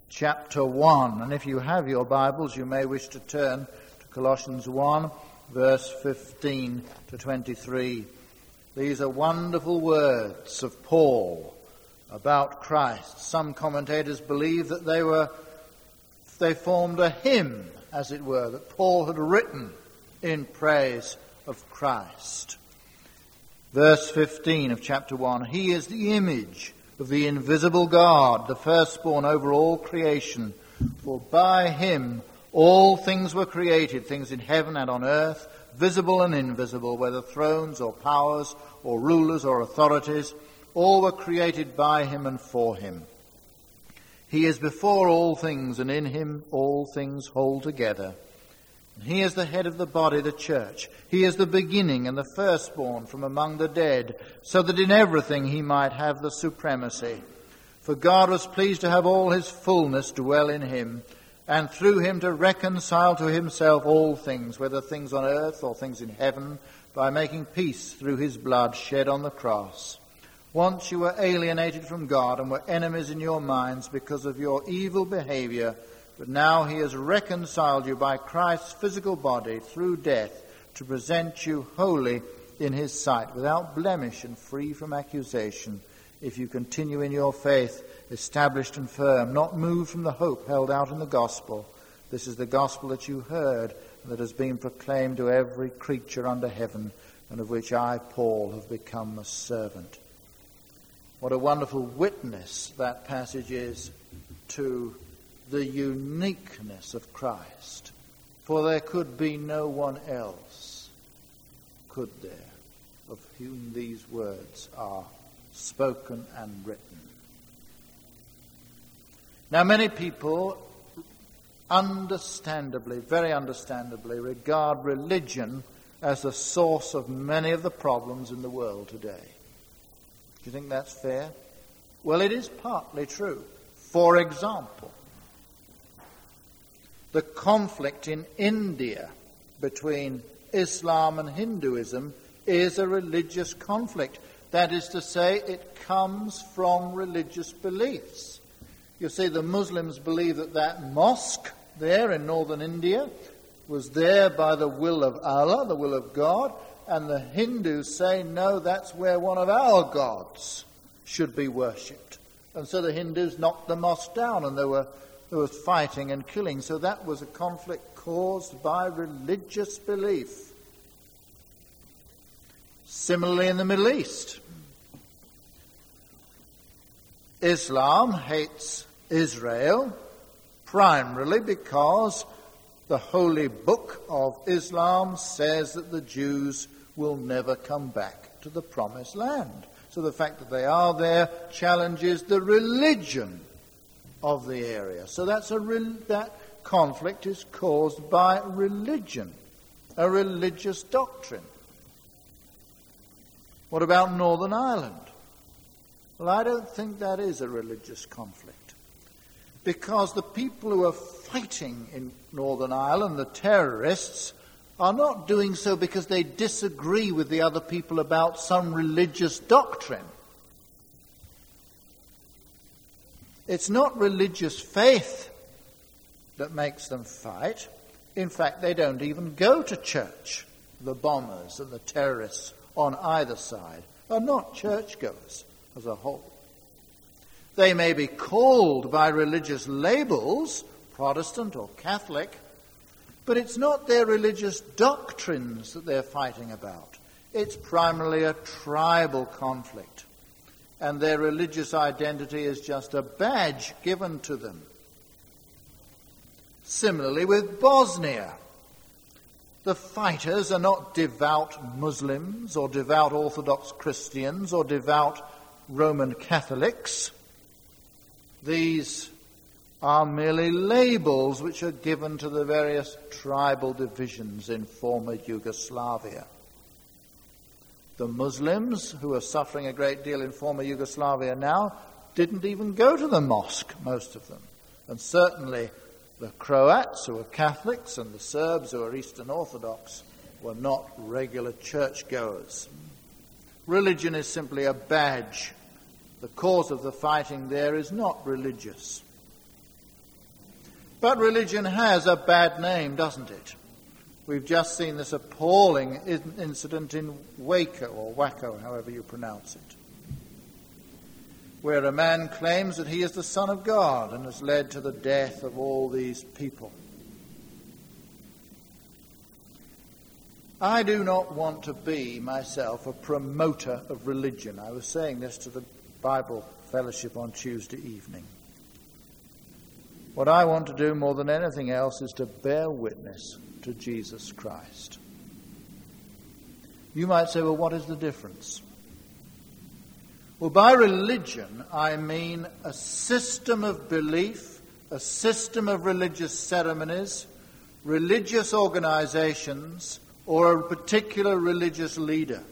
chapter 1. And if you have your Bibles, you may wish to turn to Colossians 1, verse 15 to 23. These are wonderful words of Paul about Christ. Some commentators believe that they formed a hymn, as it were, that Paul had written in praise of Christ. Verse 15 of chapter 1, He is the image of the invisible God, the firstborn over all creation. For by him all things were created, things in heaven and on earth, visible and invisible, whether thrones or powers or rulers or authorities. All were created by him and for him. He is before all things, and in him all things hold together. He is the head of the body, the church. He is the beginning and the firstborn from among the dead, so that in everything he might have the supremacy. For God was pleased to have all his fullness dwell in him, and through him to reconcile to himself all things, whether things on earth or things in heaven, by making peace through his blood shed on the cross. Once you were alienated from God and were enemies in your minds because of your evil behavior, but now he has reconciled you by Christ's physical body through death to present you holy in his sight, without blemish and free from accusation, if you continue in your faith, established and firm, not moved from the hope held out in the gospel. This is the gospel that you heard and that has been proclaimed to every creature under heaven, and of which I, Paul, have become a servant. What a wonderful witness that passage is to the uniqueness of Christ. For there could be no one else, could there, of whom these words are spoken and written. Now, many people understandably, very understandably, regard religion as the source of many of the problems in the world today. Do you think that's fair? Well, it is partly true. For example, the conflict in India between Islam and Hinduism is a religious conflict. That is to say, it comes from religious beliefs. You see, the Muslims believe that mosque there in northern India was there by the will of Allah, the will of God, and the Hindus say, no, that's where one of our gods should be worshipped. And so the Hindus knocked the mosque down, and there was fighting and killing. So that was a conflict caused by religious belief. Similarly in the Middle East, Islam hates Israel primarily because the holy book of Islam says that the Jews will never come back to the promised land. So the fact that they are there challenges the religion of the area. So that conflict is caused by religion, a religious doctrine. What about Northern Ireland? Well, I don't think that is a religious conflict, because the people who are fighting in Northern Ireland, the terrorists, are not doing so because they disagree with the other people about some religious doctrine. It's not religious faith that makes them fight. In fact, they don't even go to church. The bombers and the terrorists on either side are not churchgoers as a whole. They may be called by religious labels, Protestant or Catholic, but it's not their religious doctrines that they're fighting about. It's primarily a tribal conflict, and their religious identity is just a badge given to them. Similarly with Bosnia, the fighters are not devout Muslims or devout Orthodox Christians or devout Roman Catholics. These are merely labels which are given to the various tribal divisions in former Yugoslavia. The Muslims, who are suffering a great deal in former Yugoslavia now, didn't even go to the mosque, most of them. And certainly the Croats, who are Catholics, and the Serbs, who are Eastern Orthodox, were not regular churchgoers. Religion is simply a badge. The cause of the fighting there is not religious. But religion has a bad name, doesn't it? We've just seen this appalling incident in Waco, or Waco, however you pronounce it, where a man claims that he is the Son of God and has led to the death of all these people. I do not want to be, myself, a promoter of religion. I was saying this to the Bible Fellowship on Tuesday evening. What I want to do more than anything else is to bear witness to Jesus Christ. You might say, well, what is the difference? Well, by religion, I mean a system of belief, a system of religious ceremonies, religious organizations, or a particular religious leader.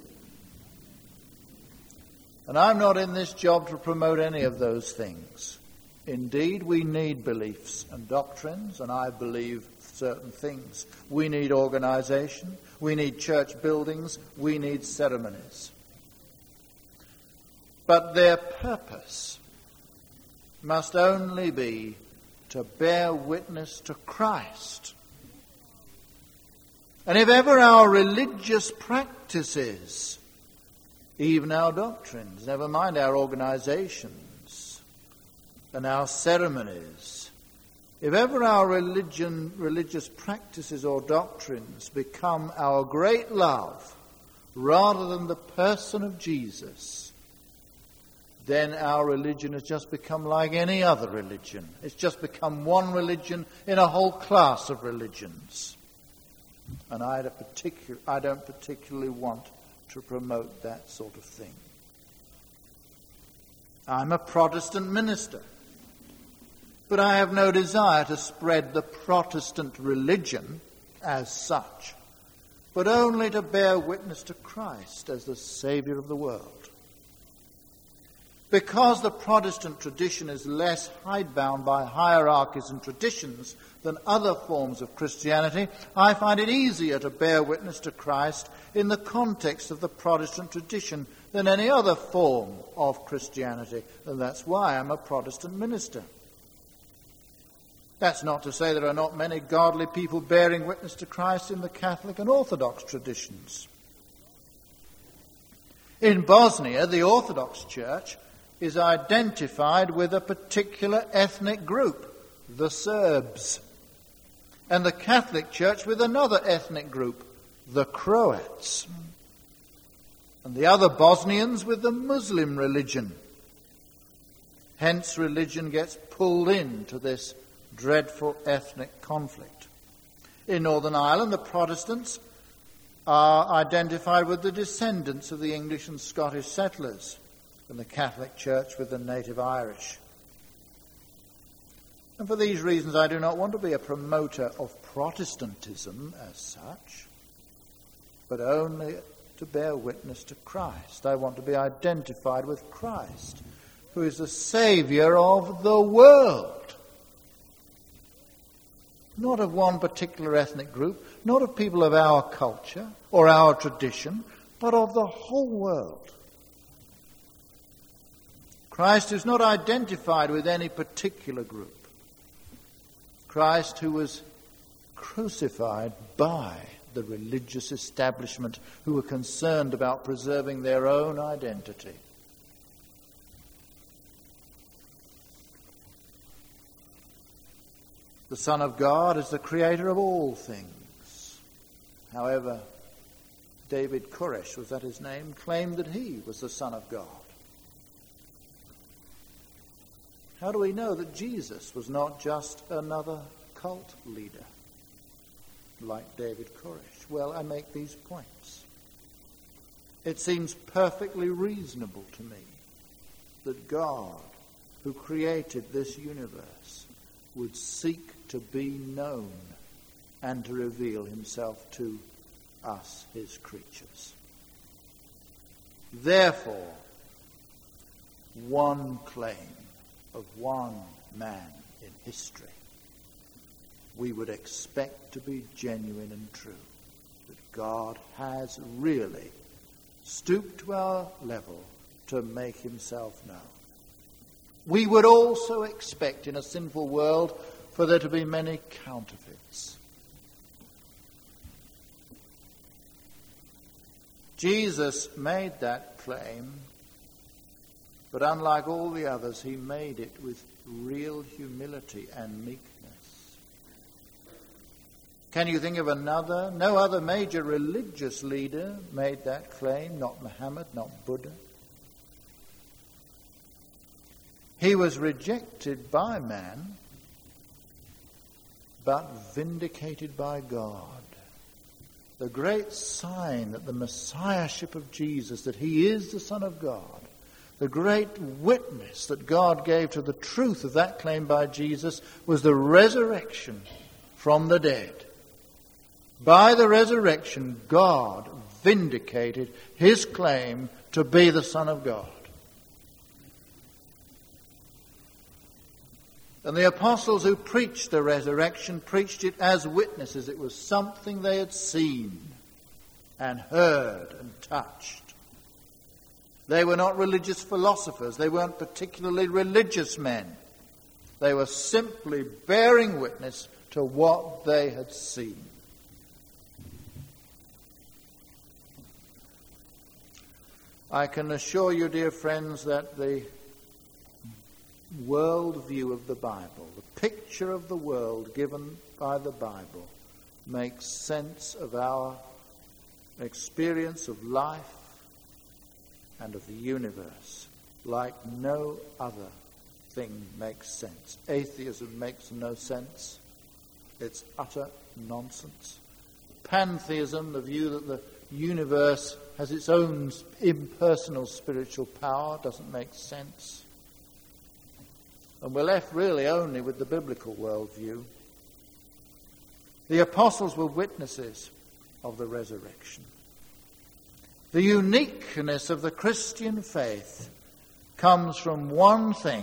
And I'm not in this job to promote any of those things. Indeed, we need beliefs and doctrines, and I believe certain things. We need organization, we need church buildings, we need ceremonies. But their purpose must only be to bear witness to Christ. And if ever our religious practices, even our doctrines, never mind our organizations and our ceremonies, if ever our religious practices or doctrines become our great love rather than the person of Jesus, then our religion has just become like any other religion. It's just become one religion in a whole class of religions. And I don't particularly want to promote that sort of thing. I'm a Protestant minister, but I have no desire to spread the Protestant religion as such, but only to bear witness to Christ as the Saviour of the world. Because the Protestant tradition is less hidebound by hierarchies and traditions than other forms of Christianity, I find it easier to bear witness to Christ in the context of the Protestant tradition than any other form of Christianity. And that's why I'm a Protestant minister. That's not to say there are not many godly people bearing witness to Christ in the Catholic and Orthodox traditions. In Bosnia, the Orthodox Church is identified with a particular ethnic group, the Serbs, and the Catholic Church with another ethnic group, the Croats, and the other Bosnians with the Muslim religion. Hence, religion gets pulled into this dreadful ethnic conflict. In Northern Ireland, the Protestants are identified with the descendants of the English and Scottish settlers, and the Catholic Church with the native Irish. And for these reasons, I do not want to be a promoter of Protestantism as such, but only to bear witness to Christ. I want to be identified with Christ, who is the Saviour of the world. Not of one particular ethnic group, not of people of our culture or our tradition, but of the whole world. Christ is not identified with any particular group. Christ who was crucified by the religious establishment who were concerned about preserving their own identity. The Son of God is the creator of all things. However, David Koresh, was that his name, claimed that he was the Son of God. How do we know that Jesus was not just another cult leader like David Koresh? Well, I make these points. It seems perfectly reasonable to me that God, who created this universe, would seek to be known and to reveal himself to us, his creatures. Therefore, one claim of one man in history we would expect to be genuine and true, that God has really stooped to our level to make himself known. We would also expect in a sinful world for there to be many counterfeits. Jesus made that claim, but unlike all the others, he made it with real humility and meekness. Can you think of another? No other major religious leader made that claim, not Muhammad, not Buddha. He was rejected by man, but vindicated by God. The great sign that the Messiahship of Jesus, that he is the Son of God, the great witness that God gave to the truth of that claim by Jesus was the resurrection from the dead. By the resurrection, God vindicated his claim to be the Son of God. And the apostles who preached the resurrection preached it as witnesses. It was something they had seen and heard and touched. They were not religious philosophers. They weren't particularly religious men. They were simply bearing witness to what they had seen. I can assure you, dear friends, that the worldview of the Bible, the picture of the world given by the Bible, makes sense of our experience of life and of the universe like no other thing makes sense. Atheism makes no sense. It's utter nonsense. Pantheism, the view that the universe has its own impersonal spiritual power, doesn't make sense. And we're left really only with the biblical worldview. The apostles were witnesses of the resurrection. The uniqueness of the Christian faith comes from one thing: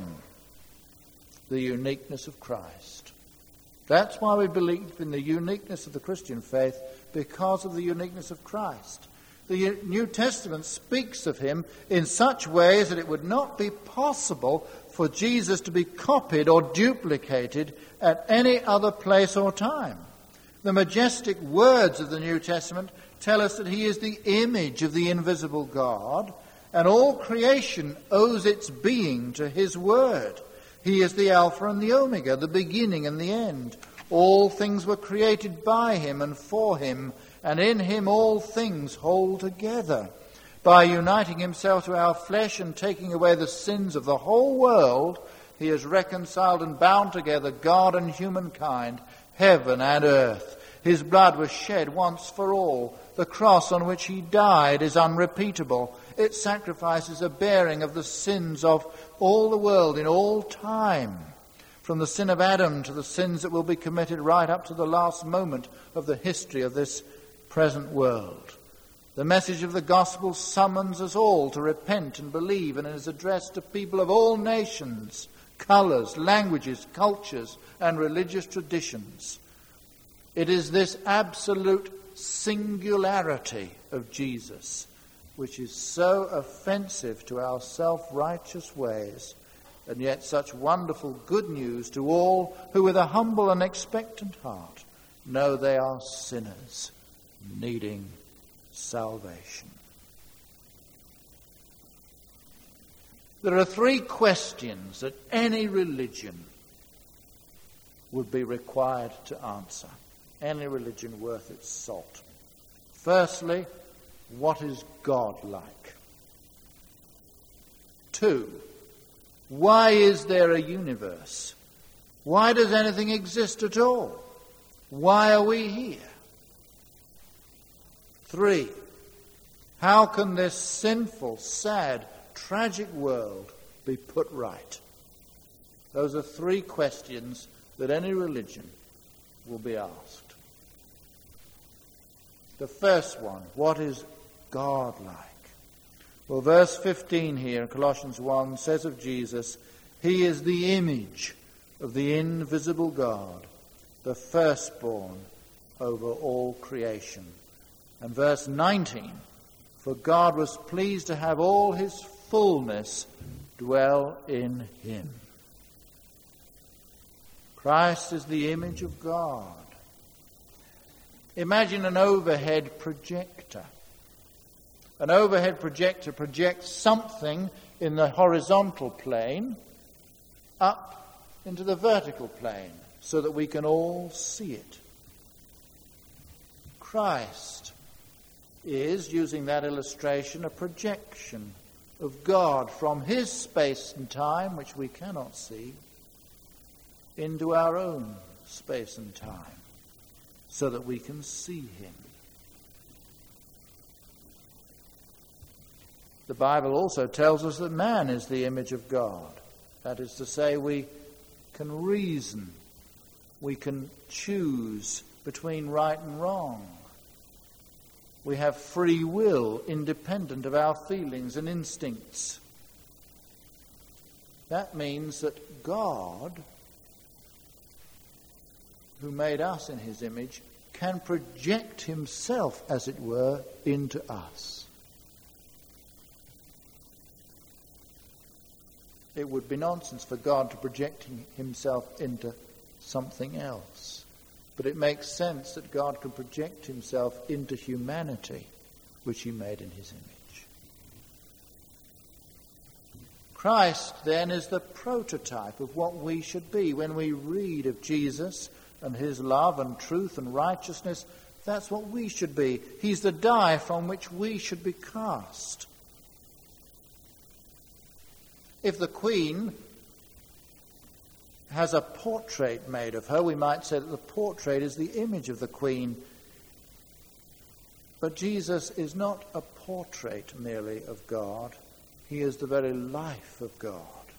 the uniqueness of Christ. That's why we believe in the uniqueness of the Christian faith, because of the uniqueness of Christ. The New Testament speaks of him in such ways that it would not be possible for Jesus to be copied or duplicated at any other place or time. The majestic words of the New Testament tell us that he is the image of the invisible God, and all creation owes its being to his word. He is the Alpha and the Omega, the beginning and the end. All things were created by him and for him, and in him all things hold together. By uniting himself to our flesh and taking away the sins of the whole world, he has reconciled and bound together God and humankind, heaven and earth. His blood was shed once for all. The cross on which he died is unrepeatable. Its sacrifice is a bearing of the sins of all the world in all time, from the sin of Adam to the sins that will be committed right up to the last moment of the history of this present world. The message of the gospel summons us all to repent and believe, and is addressed to people of all nations, colours, languages, cultures, and religious traditions. It is this absolute singularity of Jesus which is so offensive to our self-righteous ways, and yet such wonderful good news to all who with a humble and expectant heart know they are sinners needing salvation. There are three questions that any religion would be required to answer. Any religion worth its salt. Firstly, what is God like? 2, why is there a universe? Why does anything exist at all? Why are we here? 3, how can this sinful, sad, tragic world be put right? Those are 3 questions that any religion will be asked. The first one, what is God like? Well, verse 15 here in Colossians 1 says of Jesus, he is the image of the invisible God, the firstborn over all creation. And verse 19, for God was pleased to have all his fullness dwell in him. Christ is the image of God. Imagine an overhead projector. An overhead projector projects something in the horizontal plane up into the vertical plane so that we can all see it. Christ is, using that illustration, a projection of God from his space and time, which we cannot see, into our own space and time so that we can see him. The Bible also tells us that man is the image of God. That is to say, we can reason, we can choose between right and wrong. We have free will independent of our feelings and instincts. That means that God, who made us in his image, can project himself, as it were, into us. It would be nonsense for God to project himself into something else. But it makes sense that God can project himself into humanity, which he made in his image. Christ, then, is the prototype of what we should be. When we read of Jesus and his love and truth and righteousness, that's what we should be. He's the die from which we should be cast. If the Queen has a portrait made of her, we might say that the portrait is the image of the Queen. But Jesus is not a portrait merely of God. He is the very life of God.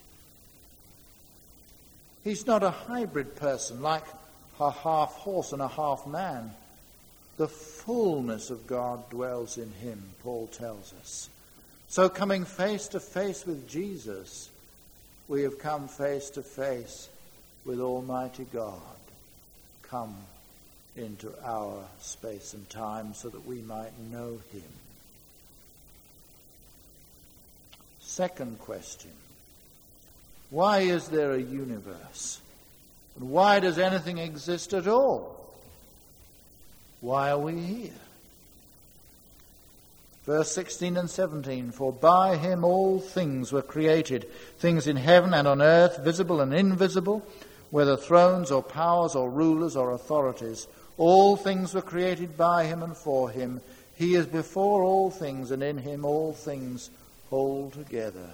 He's not a hybrid person like a half horse and a half man. The fullness of God dwells in him, Paul tells us. So coming face to face with Jesus, we have come face to face with Almighty God, come into our space and time so that we might know him. Second question: why is there a universe? And why does anything exist at all? Why are we here? Verse 16 and 17, for by him all things were created, things in heaven and on earth, visible and invisible, whether thrones or powers or rulers or authorities. All things were created by him and for him. He is before all things, and in him all things hold together.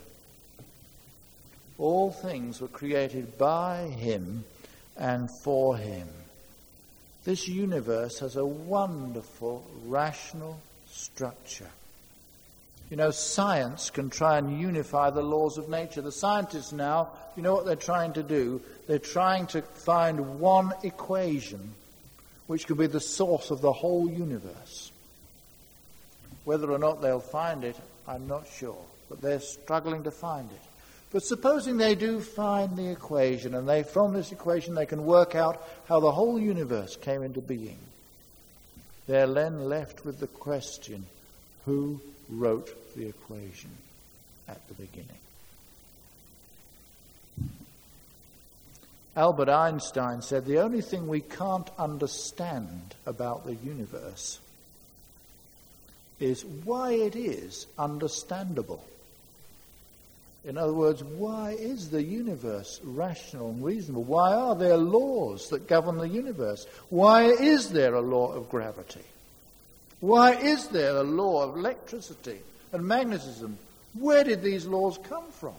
All things were created by him and for him. This universe has a wonderful, rational structure. You know, science can try and unify the laws of nature. The scientists now, you know what they're trying to do? They're trying to find one equation which could be the source of the whole universe. Whether or not they'll find it, I'm not sure. But they're struggling to find it. But supposing they do find the equation, and from this equation they can work out how the whole universe came into being. They're then left with the question, who wrote the equation at the beginning? Albert Einstein said the only thing we can't understand about the universe is why it is understandable. In other words, why is the universe rational and reasonable? Why are there laws that govern the universe? Why is there a law of gravity? Why is there a law of electricity and magnetism? Where did these laws come from?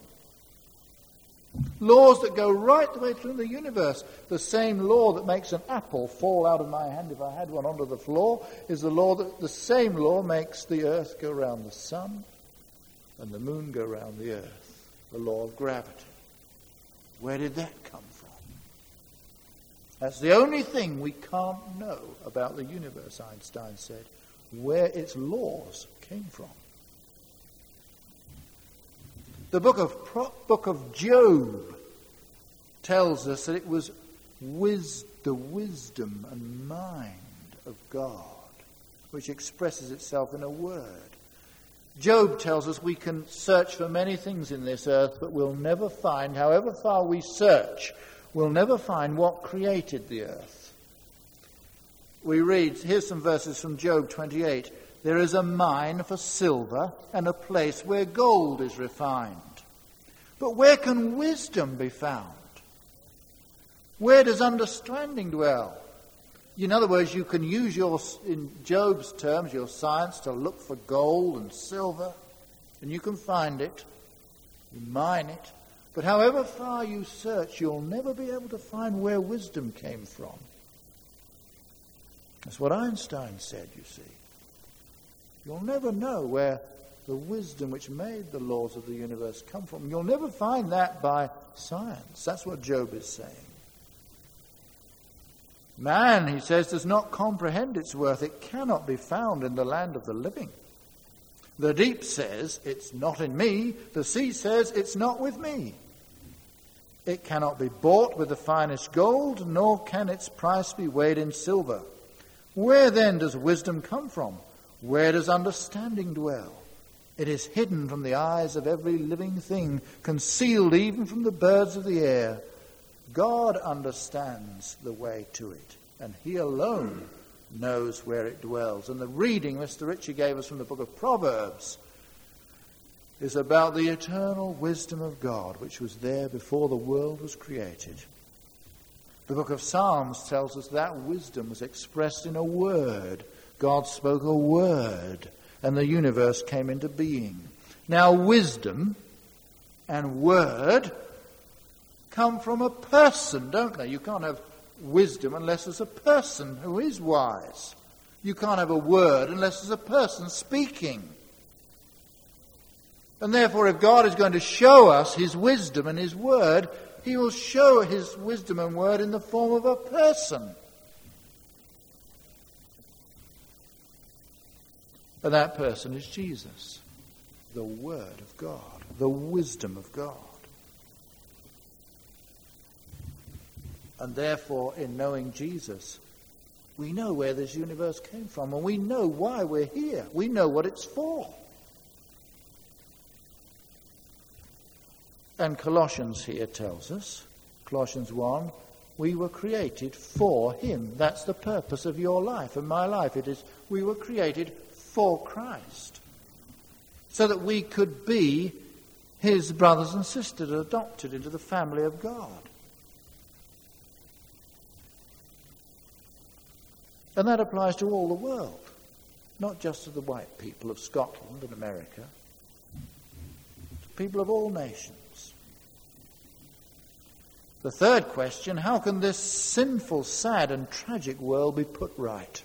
Laws that go right the way through the universe. The same law that makes an apple fall out of my hand if I had one onto the floor is the same law makes the earth go around the sun and the moon go around the earth. The law of gravity. Where did that come from? That's the only thing we can't know about the universe, Einstein said, where its laws came from. The book of Job tells us that it was the wisdom and mind of God which expresses itself in a word. Job tells us we can search for many things in this earth, but we'll never find, however far we search, will never find what created the earth. We read, here's some verses from Job 28. There is a mine for silver and a place where gold is refined. But where can wisdom be found? Where does understanding dwell? In other words, you can use in Job's terms, your science to look for gold and silver, and you can find it, you mine it. But however far you search, you'll never be able to find where wisdom came from. That's what Einstein said, you see. You'll never know where the wisdom which made the laws of the universe come from. You'll never find that by science. That's what Job is saying. Man, he says, does not comprehend its worth. It cannot be found in the land of the living. The deep says, it's not in me. The sea says, it's not with me. It cannot be bought with the finest gold, nor can its price be weighed in silver. Where then does wisdom come from? Where does understanding dwell? It is hidden from the eyes of every living thing, concealed even from the birds of the air. God understands the way to it, and he alone knows where it dwells. And the reading Mr. Ritchie gave us from the book of Proverbs is about the eternal wisdom of God, which was there before the world was created. The book of Psalms tells us that wisdom was expressed in a word. God spoke a word, and the universe came into being. Now, wisdom and word come from a person, don't they? You can't have wisdom unless there's a person who is wise. You can't have a word unless there's a person speaking. And therefore, if God is going to show us his wisdom and his word, he will show his wisdom and word in the form of a person. And that person is Jesus, the Word of God, the wisdom of God. And therefore, in knowing Jesus, we know where this universe came from, and we know why we're here. We know what it's for. And Colossians here tells us, Colossians 1, we were created for him. That's the purpose of your life and my life. It is, we were created for Christ, so that we could be his brothers and sisters, adopted into the family of God. And that applies to all the world, not just to the white people of Scotland and America, to people of all nations. The third question, how can this sinful, sad and tragic world be put right?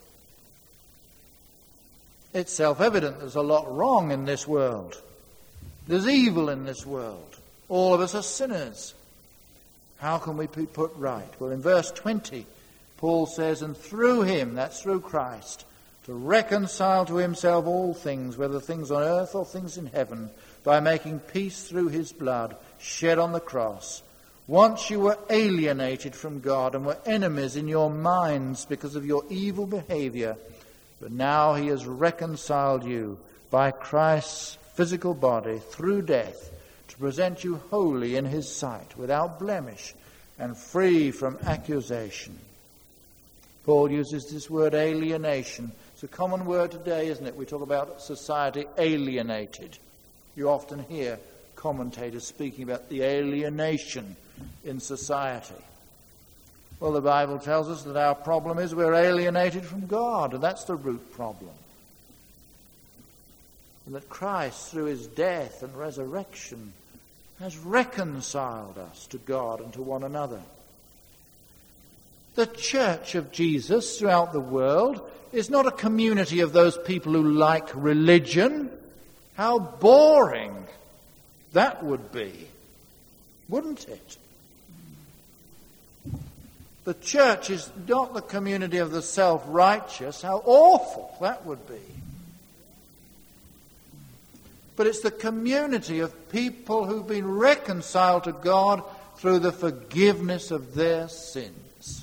It's self-evident there's a lot wrong in this world. There's evil in this world. All of us are sinners. How can we be put right? Well, in verse 20, Paul says, and through him, that's through Christ, to reconcile to himself all things, whether things on earth or things in heaven, by making peace through his blood shed on the cross. Once you were alienated from God and were enemies in your minds because of your evil behavior, but now he has reconciled you by Christ's physical body through death to present you holy in his sight, without blemish and free from accusation. Paul uses this word alienation. It's a common word today, isn't it? We talk about society alienated. You often hear commentators speaking about the alienation in society. Well, the Bible tells us that our problem is we're alienated from God, and that's the root problem. And that Christ, through his death and resurrection, has reconciled us to God and to one another. The church of Jesus throughout the world is not a community of those people who like religion. How boring that would be, wouldn't it? The church is not the community of the self-righteous. How awful that would be. But it's the community of people who've been reconciled to God through the forgiveness of their sins.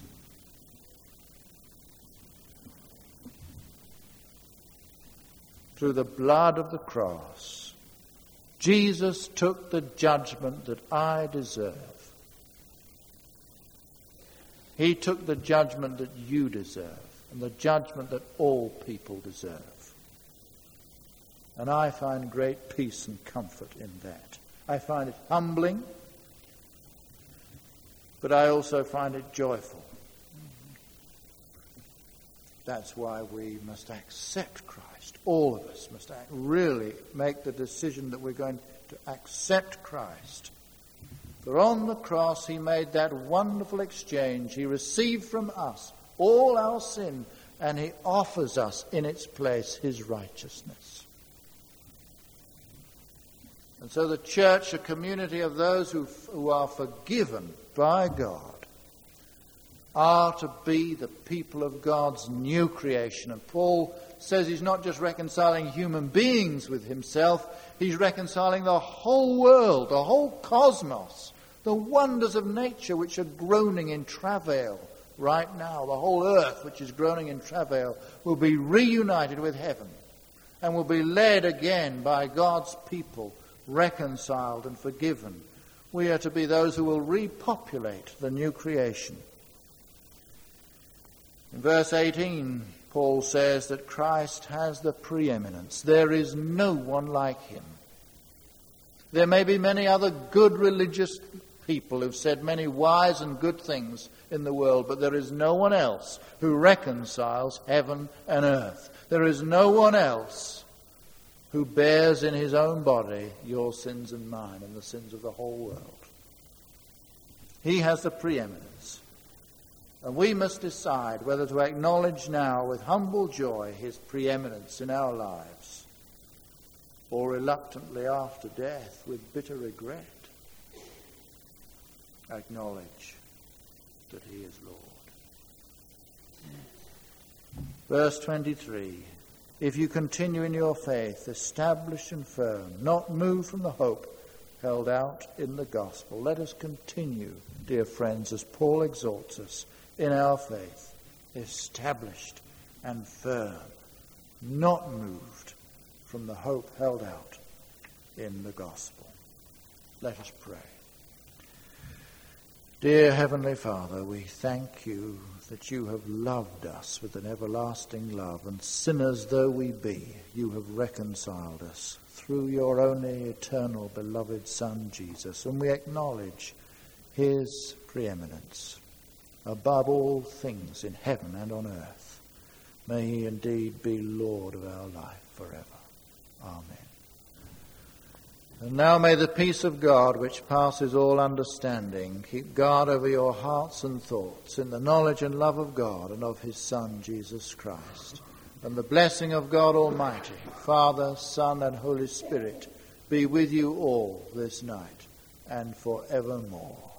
Through the blood of the cross, Jesus took the judgment that I deserve. He took the judgment that you deserve and the judgment that all people deserve. And I find great peace and comfort in that. I find it humbling, but I also find it joyful. That's why we must accept Christ. All of us must really make the decision that we're going to accept Christ. For on the cross he made that wonderful exchange. He received from us all our sin, and he offers us in its place his righteousness. And so the church, a community of those who are forgiven by God, are to be the people of God's new creation. And Paul says he's not just reconciling human beings with himself, he's reconciling the whole world, the whole cosmos, the wonders of nature which are groaning in travail right now. The whole earth which is groaning in travail will be reunited with heaven and will be led again by God's people, reconciled and forgiven. We are to be those who will repopulate the new creation. In verse 18, Paul says that Christ has the preeminence. There is no one like him. There may be many other good religious people who've said many wise and good things in the world, but there is no one else who reconciles heaven and earth. There is no one else who bears in his own body your sins and mine and the sins of the whole world. He has the preeminence. And we must decide whether to acknowledge now with humble joy his preeminence in our lives, or reluctantly after death with bitter regret acknowledge that he is Lord. Verse 23, if you continue in your faith, established and firm, not moved from the hope held out in the gospel. Let us continue, dear friends, as Paul exhorts us, in our faith, established and firm, not moved from the hope held out in the gospel. Let us pray. Dear Heavenly Father, we thank you that you have loved us with an everlasting love, and sinners though we be, you have reconciled us through your only eternal beloved Son, Jesus, and we acknowledge his preeminence above all things in heaven and on earth. May he indeed be Lord of our life forever. Amen. And now may the peace of God, which passes all understanding, keep guard over your hearts and thoughts in the knowledge and love of God and of his Son, Jesus Christ. And the blessing of God Almighty, Father, Son, and Holy Spirit, be with you all this night and forevermore.